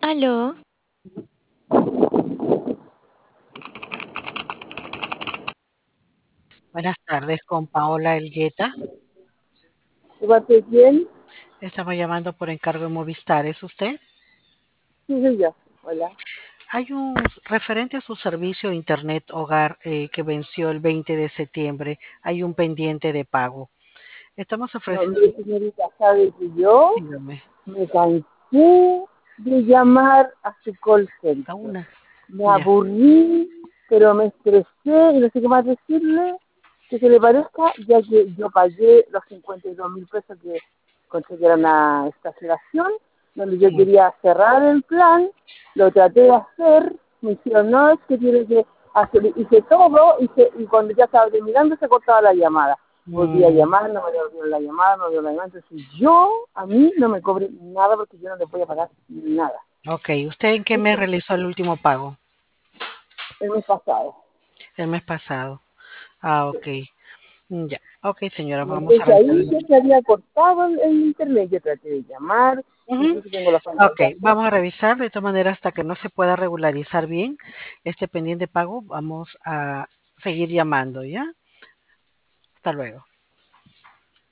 Aló, Buenas tardes, con Paola Elgueta. ¿De parte de quién? Estamos llamando por encargo de Movistar. ¿Es usted? Sí, soy yo. Hola. Hay un referente a su servicio de Internet Hogar que venció el 20 de septiembre. Hay un pendiente de pago. Estamos No, ofreciendo, mire, señorita, sabe que yo dígame, me cansé de llamar a su call a center. una. Me Ya. aburrí, pero me estresé y no sé qué más decirle que se le parezca, ya que yo pagué los 52.000 pesos que conseguí una exageración, donde yo Mm, quería cerrar el plan, lo traté de hacer, me dijeron, no, es que tiene que hacer, hice todo, y cuando ya estaba terminando se cortaba la llamada. Volví a mm, llamar, no me devolvieron la llamada, no me devolvieron la llamada, entonces yo, a mí no me cobren nada porque yo no les voy a pagar nada. ok. ¿Usted en qué mes Esto realizó el último pago? el mes pasado. El mes pasado. Ah, ok. Ya. Ok, señora, Y vamos a entonces revisar. ahí ya se había cortado el internet, yo traté de llamar, Ujú. incluso tengo la Ok, fantasía. vamos a revisar de todas maneras hasta que no se pueda regularizar bien este pendiente pago. Vamos a seguir llamando, ¿ya? Hasta luego.